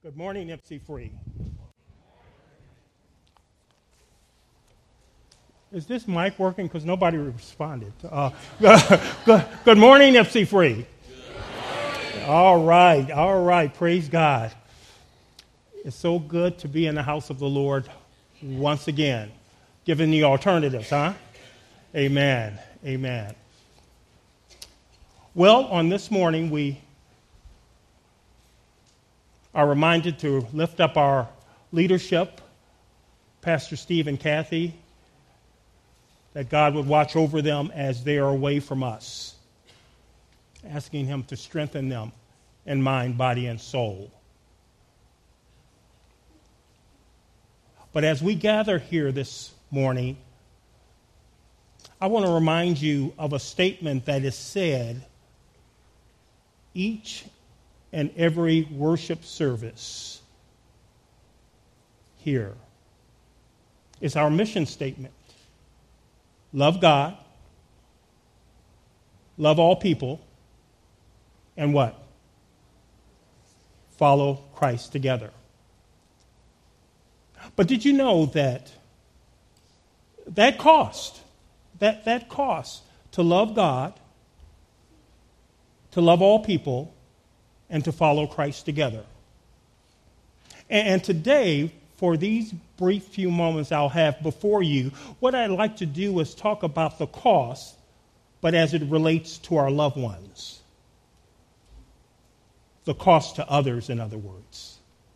Good morning, MC Free. Is this mic working? Because nobody responded. Good morning, MC Free. All right. Praise God. It's so good to be in the house of the Lord once again, given the alternatives, huh? Amen. Well, on this morning, we are reminded to lift up our leadership, Pastor Steve and Kathy, that God would watch over them as they are away from us, asking Him to strengthen them in mind, body, and soul. But as we gather here this morning, I want to remind you of a statement that is said each and every worship service here. It's our mission statement. Love God, love all people, and what? Follow Christ together. But did you know that cost to love God, to love all people, and to follow Christ together? And today, for these brief few moments I'll have before you, what I'd like to do is talk about the cost, but as it relates to our loved ones. The cost to others, in other words.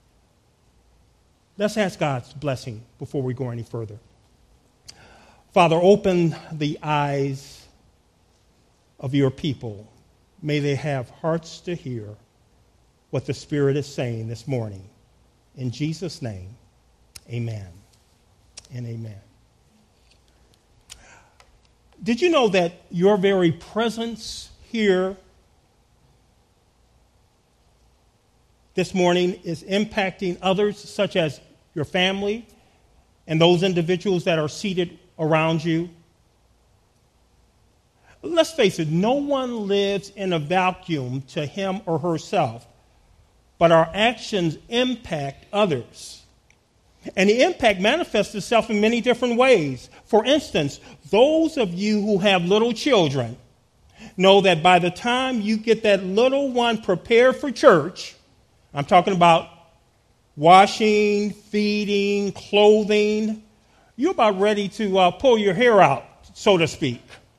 Let's ask God's blessing before we go any further. Father, open the eyes of your people. May they have hearts to hear what the Spirit is saying this morning. In Jesus' name, amen and amen. Did you know that your very presence here this morning is impacting others, such as your family and those individuals that are seated around you? Let's face it, no one lives in a vacuum to him or herself, but our actions impact others. And the impact manifests itself in many different ways. For instance, those of you who have little children know that by the time you get that little one prepared for church, I'm talking about washing, feeding, clothing, you're about ready to pull your hair out, so to speak.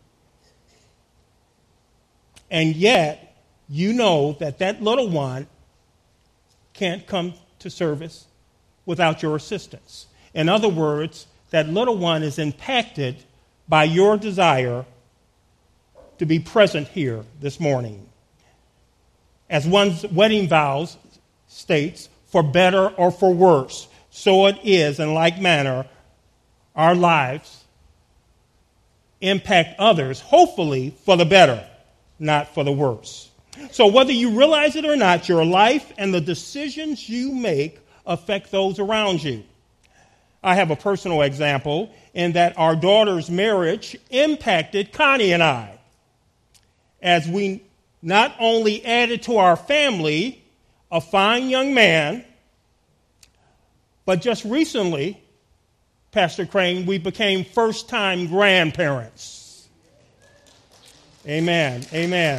And yet, you know that little one can't come to service without your assistance. In other words, that little one is impacted by your desire to be present here this morning. As one's wedding vows states, for better or for worse, so it is in like manner, our lives impact others, hopefully for the better, not for the worse. So whether you realize it or not, your life and the decisions you make affect those around you. I have a personal example in that our daughter's marriage impacted Connie and I, as we not only added to our family a fine young man, but just recently, Pastor Crane, we became first-time grandparents. Amen.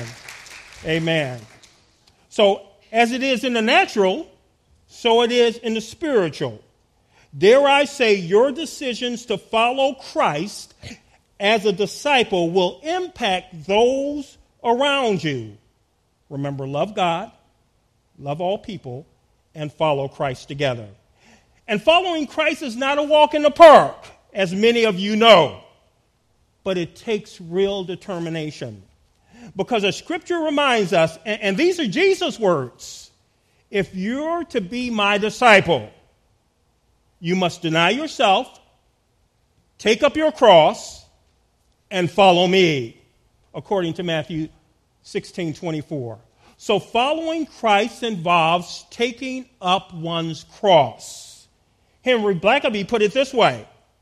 So, as it is in the natural, so it is in the spiritual. Dare I say, your decisions to follow Christ as a disciple will impact those around you. Remember, love God, love all people, and follow Christ together. And following Christ is not a walk in the park, as many of you know, but it takes real determination. Because as Scripture reminds us, and these are Jesus' words, if you're to be my disciple, you must deny yourself, take up your cross, and follow me, according to Matthew 16:24. So following Christ involves taking up one's cross. Henry Blackaby put it this way: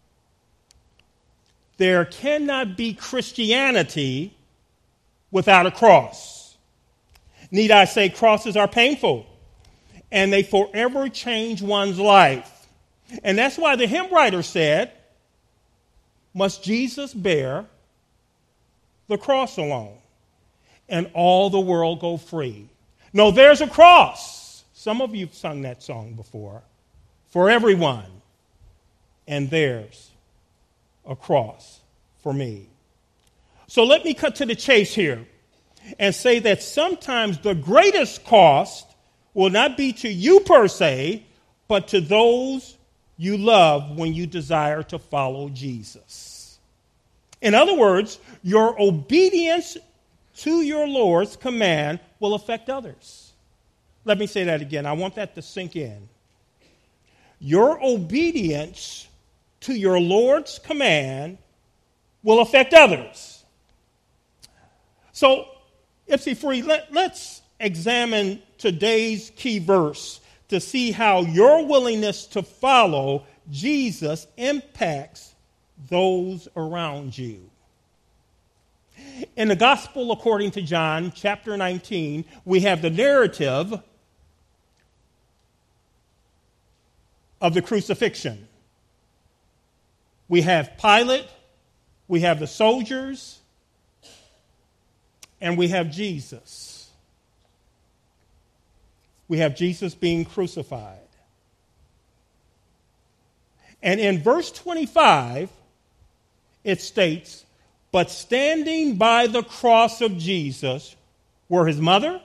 there cannot be Christianity without a cross. Need I say crosses are painful? and they forever change one's life. And that's why the hymn writer said, must Jesus bear the cross alone, and all the world go free? No, there's a cross. Some of you have sung that song before. For everyone. And there's a cross for me. So let me cut to the chase here and say that sometimes the greatest cost will not be to you per se, but to those you love when you desire to follow Jesus. In other words, your obedience to your Lord's command will affect others. Let me say that again. I want that to sink in. Your obedience to your Lord's command will affect others. So, Ipsy Free, let's examine today's key verse to see how your willingness to follow Jesus impacts those around you. In the Gospel according to John, chapter 19, we have the narrative of the crucifixion. We have Pilate, we have the soldiers, and we have Jesus. We have Jesus being crucified. And in verse 25, it states, but standing by the cross of Jesus were his mother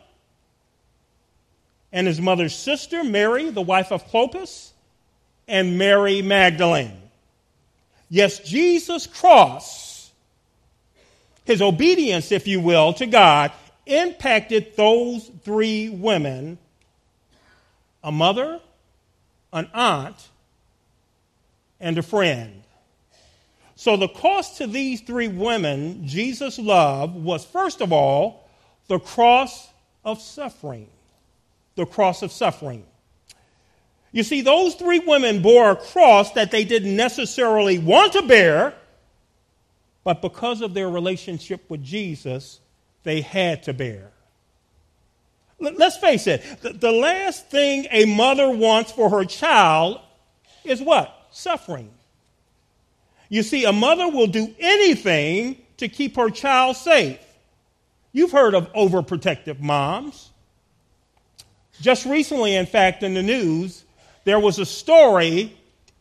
and his mother's sister, Mary, the wife of Clopas, and Mary Magdalene. Yes, Jesus' cross, his obedience, if you will, to God, impacted those three women, a mother, an aunt, and a friend. So the cost to these three women Jesus loved was, first of all, the cross of suffering. The cross of suffering. You see, those three women bore a cross that they didn't necessarily want to bear, but because of their relationship with Jesus, they had to bear. Let's face it, the last thing a mother wants for her child is what? Suffering. You see, a mother will do anything to keep her child safe. You've heard of overprotective moms. Just recently, in fact, in the news, there was a story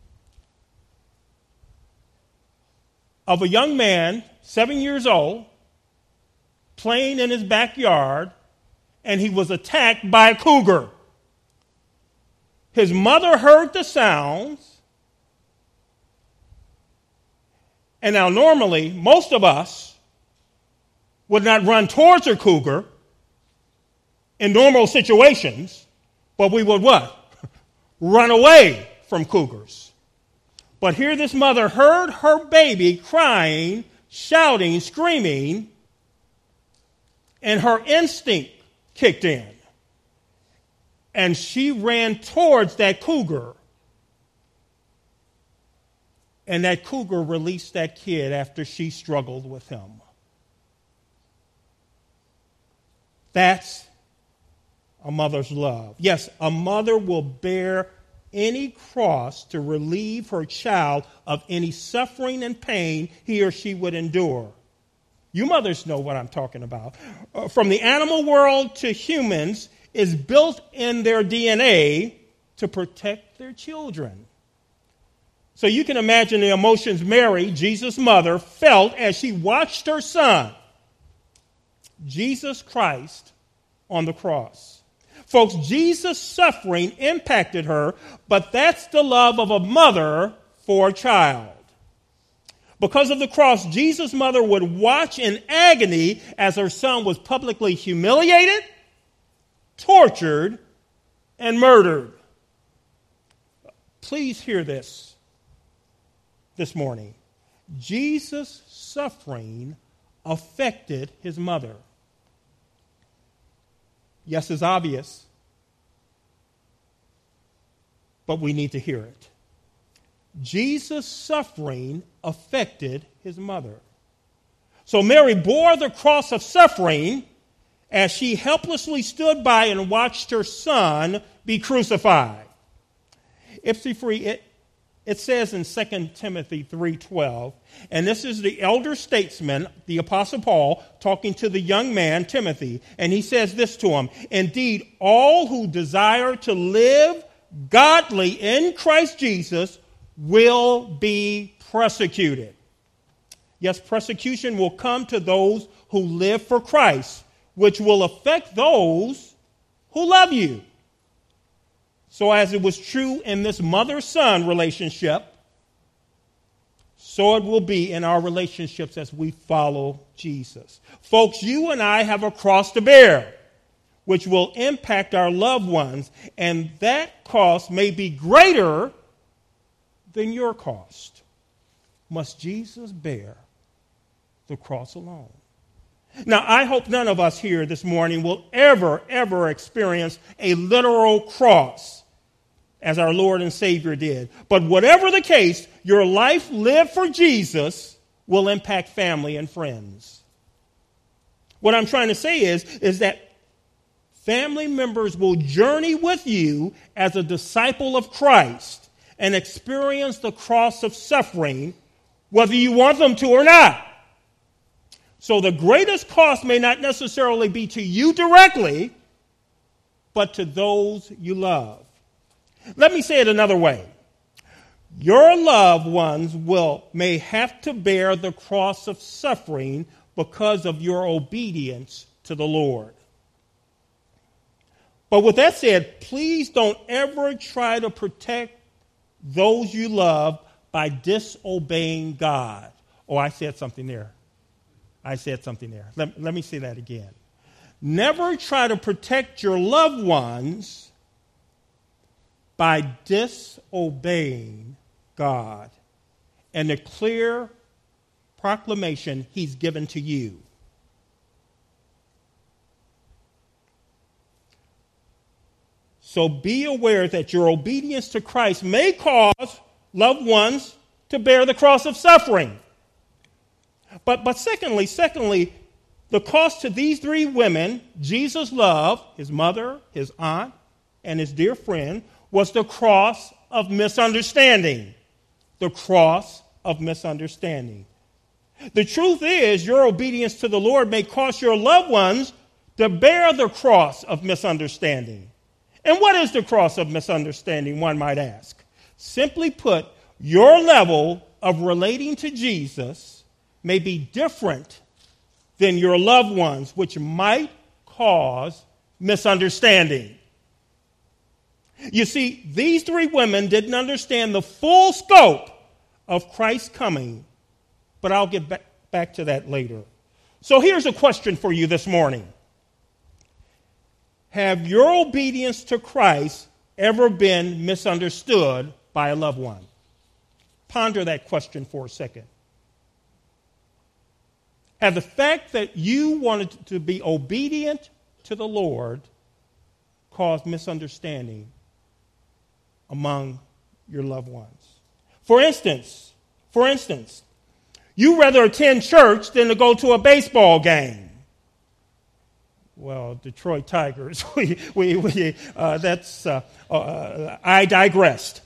of a young man, 7 years old, playing in his backyard, and he was attacked by a cougar. His mother heard the sounds. And now normally, most of us would not run towards a cougar in normal situations, but we would what? Run away from cougars. But here this mother heard her baby crying, shouting, screaming, and her instinct kicked in. And she ran towards that cougar. And that cougar released that kid after she struggled with him. That's a mother's love. Yes, a mother will bear any cross to relieve her child of any suffering and pain he or she would endure. You mothers know what I'm talking about. From the animal world to humans is built in their DNA to protect their children. So you can imagine the emotions Mary, Jesus' mother, felt as she watched her son, Jesus Christ, on the cross. Folks, Jesus' suffering impacted her, but that's the love of a mother for a child. Because of the cross, Jesus' mother would watch in agony as her son was publicly humiliated, tortured, and murdered. Please hear this morning. Jesus' suffering affected his mother. Yes, it's obvious, but we need to hear it. Jesus' suffering affected his mother. So Mary bore the cross of suffering as she helplessly stood by and watched her son be crucified. Ipsy free, it says in 2 Timothy 3:12, and this is the elder statesman, the Apostle Paul, talking to the young man, Timothy, and he says this to him, indeed, all who desire to live godly in Christ Jesus will be persecuted. Yes, persecution will come to those who live for Christ, which will affect those who love you. So as it was true in this mother-son relationship, so it will be in our relationships as we follow Jesus. Folks, you and I have a cross to bear, which will impact our loved ones, and that cost may be greater than your cost. Must Jesus bear the cross alone? Now, I hope none of us here this morning will ever experience a literal cross as our Lord and Savior did. But whatever the case, your life lived for Jesus will impact family and friends. What I'm trying to say is that family members will journey with you as a disciple of Christ and experience the cross of suffering, whether you want them to or not. So the greatest cost may not necessarily be to you directly, but to those you love. Let me say it another way. Your loved ones may have to bear the cross of suffering because of your obedience to the Lord. But with that said, please don't ever try to protect those you love by disobeying God. Oh, I said something there. Let me say that again. Never try to protect your loved ones by disobeying God and the clear proclamation He's given to you. So be aware that your obedience to Christ may cause loved ones to bear the cross of suffering. But secondly, the cost to these three women, Jesus' love, his mother, his aunt, and his dear friend, was the cross of misunderstanding. The cross of misunderstanding. The truth is, your obedience to the Lord may cost your loved ones to bear the cross of misunderstanding. And what is the cross of misunderstanding, one might ask? Simply put, your level of relating to Jesus may be different than your loved ones, which might cause misunderstanding. You see, these three women didn't understand the full scope of Christ's coming, but I'll get back to that later. So here's a question for you this morning. Have your obedience to Christ ever been misunderstood by a loved one? Ponder that question for a second. Have the fact that you wanted to be obedient to the Lord caused misunderstanding among your loved ones? For instance, you rather attend church than to go to a baseball game. Well, Detroit Tigers, I digressed.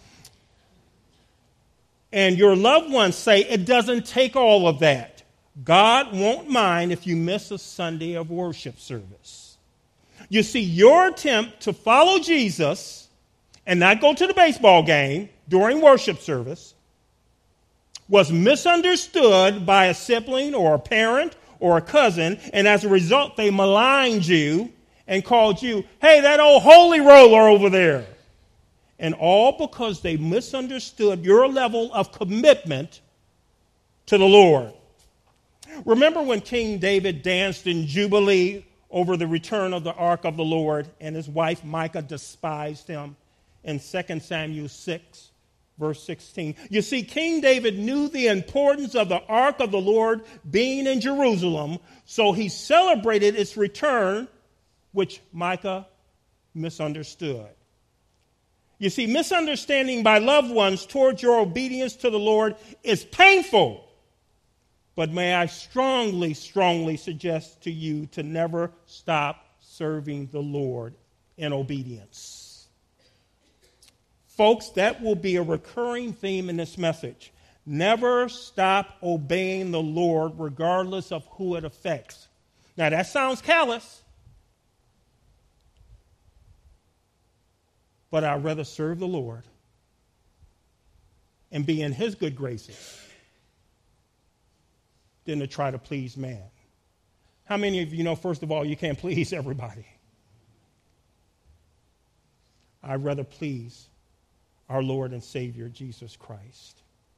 And your loved ones say it doesn't take all of that. God won't mind if you miss a Sunday of worship service. You see, your attempt to follow Jesus and not go to the baseball game during worship service was misunderstood by a sibling or a parent or a cousin, and as a result, they maligned you and called you, hey, that old holy roller over there. And all because they misunderstood your level of commitment to the Lord. Remember when King David danced in Jubilee over the return of the ark of the Lord, and his wife Micah despised him in 2 Samuel 6, verse 16. You see, King David knew the importance of the ark of the Lord being in Jerusalem, so he celebrated its return, which Micah misunderstood. You see, misunderstanding by loved ones towards your obedience to the Lord is painful. But may I strongly suggest to you to never stop serving the Lord in obedience. Folks, that will be a recurring theme in this message. Never stop obeying the Lord regardless of who it affects. Now, that sounds callous, but I'd rather serve the Lord and be in his good graces than to try to please man. How many of you know, first of all, you can't please everybody? I'd rather please our Lord and Savior, Jesus Christ.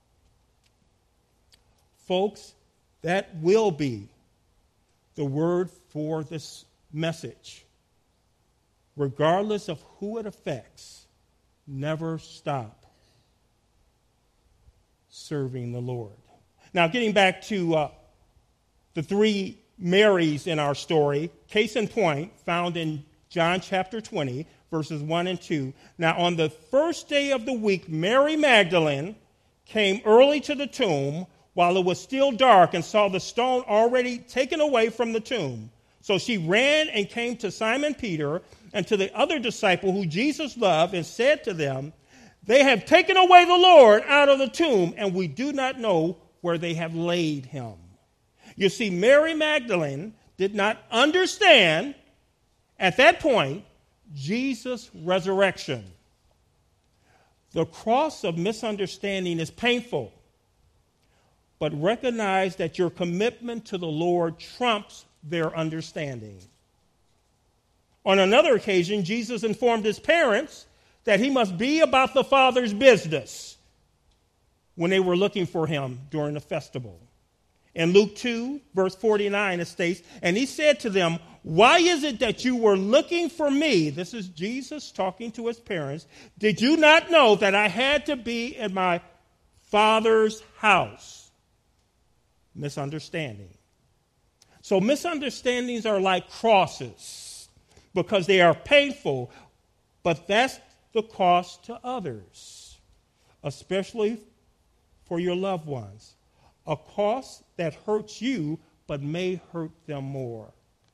Folks, that will be the word for this message. Regardless of who it affects, never stop serving the Lord. Now, getting back to the three Marys in our story, case in point, found in John chapter 20, verses 1 and 2. Now, on the first day of the week, Mary Magdalene came early to the tomb while it was still dark and saw the stone already taken away from the tomb. So she ran and came to Simon Peter and to the other disciple who Jesus loved and said to them, "They have taken away the Lord out of the tomb, and we do not know where they have laid him." You see, Mary Magdalene did not understand at that point Jesus' resurrection. The cross of misunderstanding is painful, but recognize that your commitment to the Lord trumps their understanding. On another occasion, Jesus informed his parents that he must be about the Father's business when they were looking for him during the festival. In Luke 2, verse 49, it states, "And he said to them, 'Why is it that you were looking for me?'" This is Jesus talking to his parents. "Did you not know that I had to be in my Father's house?" Misunderstanding. So misunderstandings are like crosses because they are painful, but that's the cost to others, especially for your loved ones. A cost that hurts you but may hurt them more.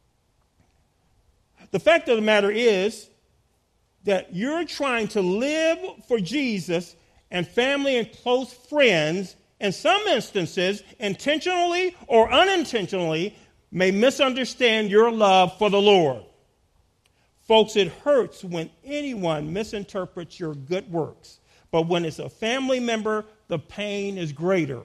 The fact of the matter is that you're trying to live for Jesus, and family and close friends, in some instances, intentionally or unintentionally, may misunderstand your love for the Lord. Folks, it hurts when anyone misinterprets your good works, but when it's a family member, the pain is greater.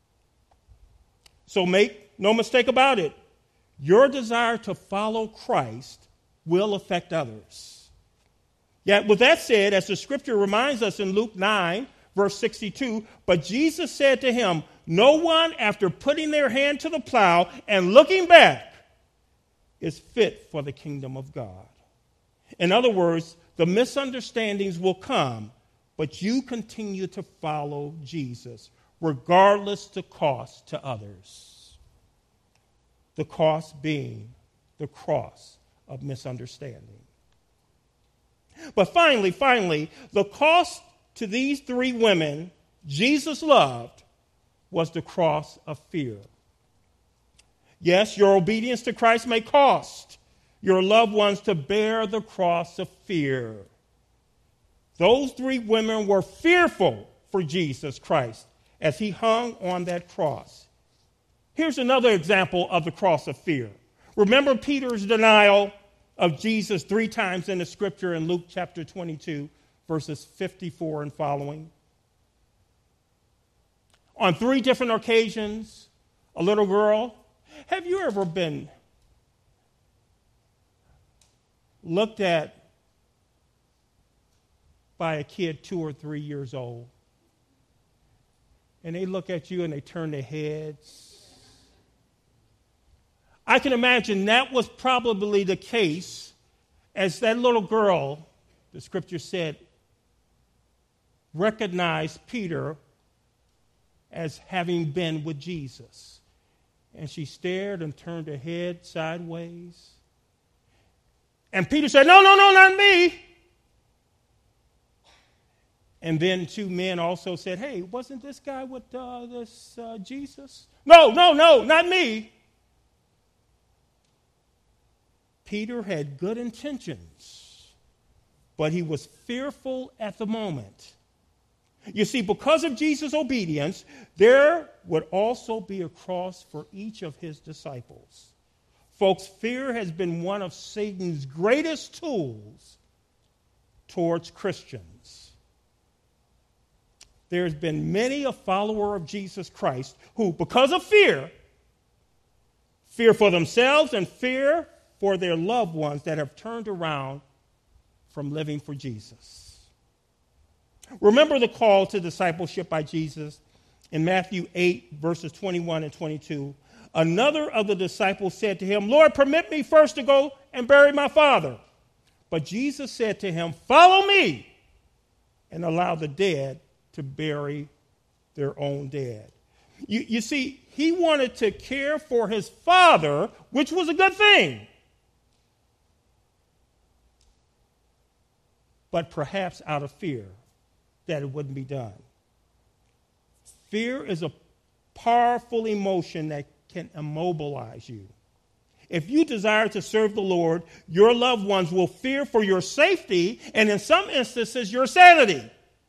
So make no mistake about it, your desire to follow Christ will affect others. Yet with that said, as the scripture reminds us in Luke 9, verse 62, "But Jesus said to him, 'No one, after putting their hand to the plow and looking back, is fit for the kingdom of God.'" In other words, the misunderstandings will come, but you continue to follow Jesus, regardless the cost to others. The cost being the cross of misunderstanding. But finally, the cost to these three women Jesus loved was the cross of fear. Yes, your obedience to Christ may cost your loved ones to bear the cross of fear. Those three women were fearful for Jesus Christ as he hung on that cross. Here's another example of the cross of fear. Remember Peter's denial of Jesus 3 times in the scripture in Luke chapter 22, verses 54 and following. On 3 different occasions, a little girl, have you ever been looked at by a kid 2 or 3 years old, and they look at you and they turn their heads? I can imagine that was probably the case as that little girl, the scripture said, recognized Peter as having been with Jesus. And she stared and turned her head sideways. And Peter said, no, not me. And then 2 men also said, hey, wasn't this guy with this Jesus? No, not me. Peter had good intentions, but he was fearful at the moment. You see, because of Jesus' obedience, there would also be a cross for each of his disciples. Folks, fear has been one of Satan's greatest tools towards Christians. There's been many a follower of Jesus Christ who, because of fear for themselves and fear for their loved ones, that have turned around from living for Jesus. Remember the call to discipleship by Jesus in Matthew 8, verses 21 and 22. Another of the disciples said to him, "Lord, permit me first to go and bury my father." But Jesus said to him, "Follow me and allow the dead to bury their own dead." You see, he wanted to care for his father, which was a good thing. But perhaps out of fear that it wouldn't be done. Fear is a powerful emotion that can immobilize you. If you desire to serve the Lord, your loved ones will fear for your safety and in some instances your sanity.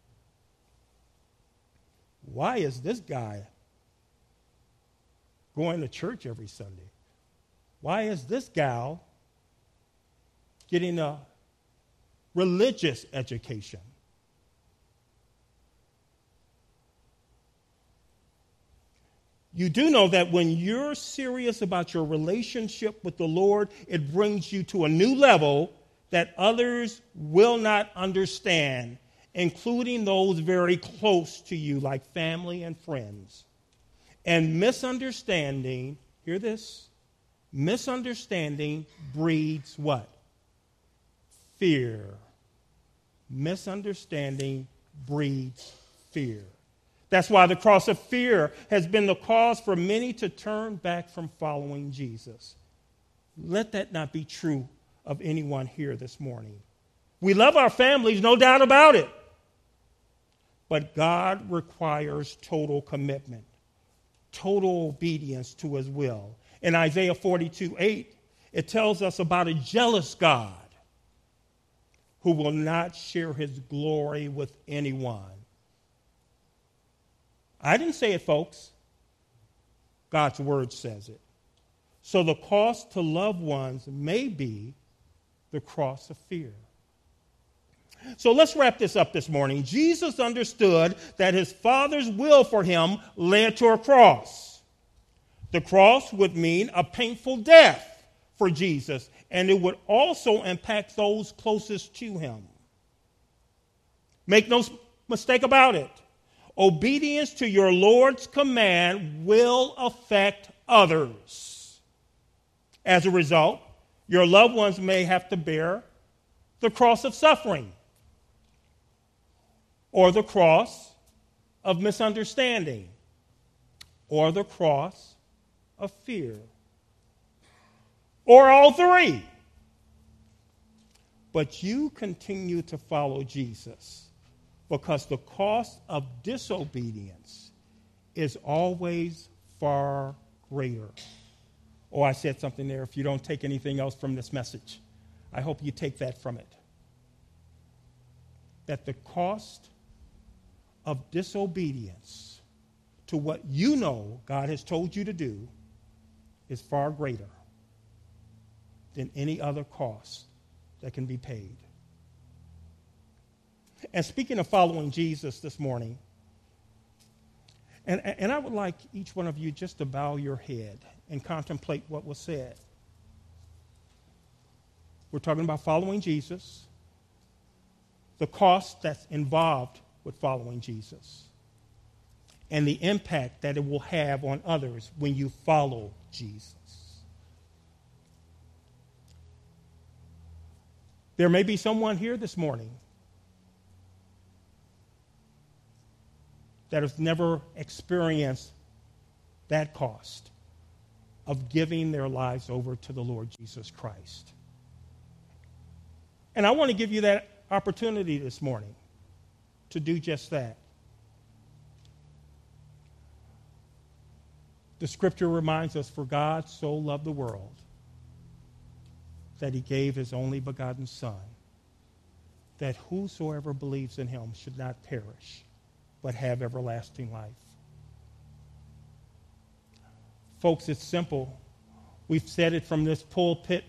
Why is this guy going to church every Sunday? Why is this gal getting a religious education? You do know that when you're serious about your relationship with the Lord, it brings you to a new level that others will not understand, including those very close to you, like family and friends. And misunderstanding, hear this, misunderstanding breeds what? Fear. Misunderstanding breeds fear. That's why the cross of fear has been the cause for many to turn back from following Jesus. Let that not be true of anyone here this morning. We love our families, no doubt about it. But God requires total commitment, total obedience to his will. In Isaiah 42:8, it tells us about a jealous God who will not share his glory with anyone. I didn't say it, folks. God's word says it. So the cost to loved ones may be the cross of fear. So let's wrap this up this morning. Jesus understood that his Father's will for him led to a cross. The cross would mean a painful death for Jesus, and it would also impact those closest to him. Make no mistake about it. Obedience to your Lord's command will affect others. As a result, your loved ones may have to bear the cross of suffering or the cross of misunderstanding or the cross of fear or all three. But you continue to follow Jesus, because the cost of disobedience is always far greater. Oh, I said something there. If you don't take anything else from this message, I hope you take that from it. That the cost of disobedience to what you know God has told you to do is far greater than any other cost that can be paid. And speaking of following Jesus this morning, and I would like each one of you just to bow your head and contemplate what was said. We're talking about following Jesus, the cost that's involved with following Jesus, and the impact that it will have on others when you follow Jesus. There may be someone here this morning that has never experienced that cost of giving their lives over to the Lord Jesus Christ. And I want to give you that opportunity this morning to do just that. The scripture reminds us, for God so loved the world that he gave his only begotten Son, that whosoever believes in him should not perish, but have everlasting life. Folks, it's simple. We've said it from this pulpit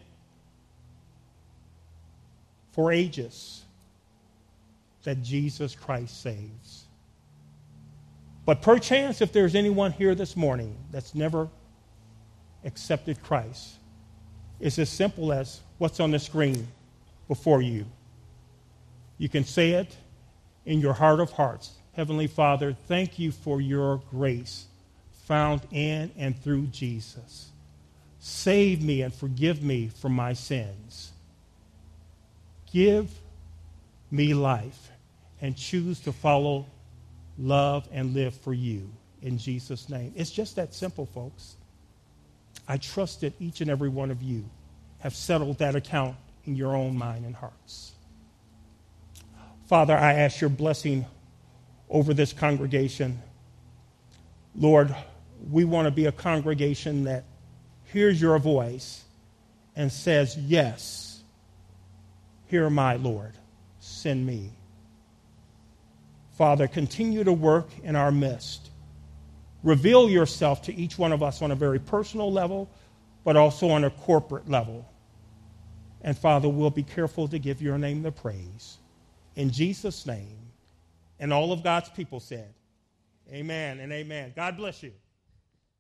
for ages, that Jesus Christ saves. But perchance, if there's anyone here this morning that's never accepted Christ, it's as simple as what's on the screen before you. You can say it in your heart of hearts. Heavenly Father, thank you for your grace found in and through Jesus. Save me and forgive me from my sins. Give me life and choose to follow, love, and live for you in Jesus' name. It's just that simple, folks. I trust that each and every one of you have settled that account in your own mind and hearts. Father, I ask your blessing over this congregation. Lord, we want to be a congregation that hears your voice and says, yes, here am I, Lord, send me. Father, continue to work in our midst. Reveal yourself to each one of us on a very personal level, but also on a corporate level. And Father, we'll be careful to give your name the praise. In Jesus' name, and all of God's people said, amen and amen. God bless you.